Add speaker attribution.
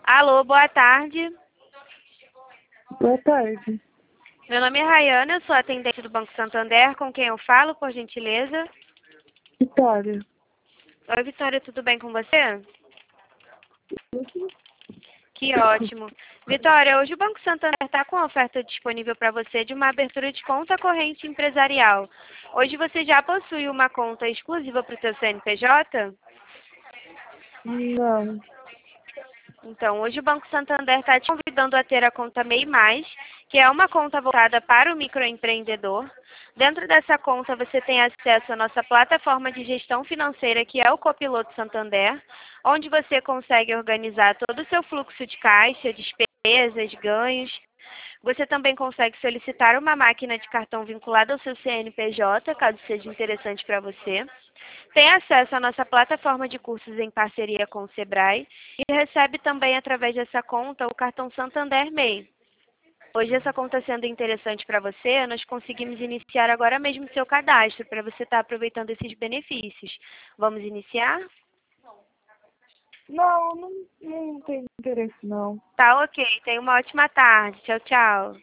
Speaker 1: Alô, boa tarde.
Speaker 2: Boa tarde.
Speaker 1: Meu nome é Rayana, eu sou atendente do Banco Santander. Com quem eu falo, por gentileza?
Speaker 2: Vitória.
Speaker 1: Oi, Vitória, tudo bem com você? Que ótimo. Vitória, hoje o Banco Santander está com a oferta disponível para você de uma abertura de conta corrente empresarial. Hoje você já possui uma conta exclusiva para o seu CNPJ?
Speaker 2: Não.
Speaker 1: Então, hoje o Banco Santander está te convidando a ter a conta MEI+, que é uma conta voltada para o microempreendedor. Dentro dessa conta, você tem acesso à nossa plataforma de gestão financeira, que é o Copiloto Santander, onde você consegue organizar todo o seu fluxo de caixa, despesas, ganhos. Você também consegue solicitar uma máquina de cartão vinculada ao seu CNPJ, caso seja interessante para você. Tem acesso à nossa plataforma de cursos em parceria com o Sebrae e recebe também, através dessa conta, o cartão Santander MEI. Hoje, essa conta sendo interessante para você, nós conseguimos iniciar agora mesmo o seu cadastro, para você estar aproveitando esses benefícios. Vamos iniciar?
Speaker 2: Não tenho interesse, não.
Speaker 1: Tá ok. Tenha uma ótima tarde. Tchau, tchau.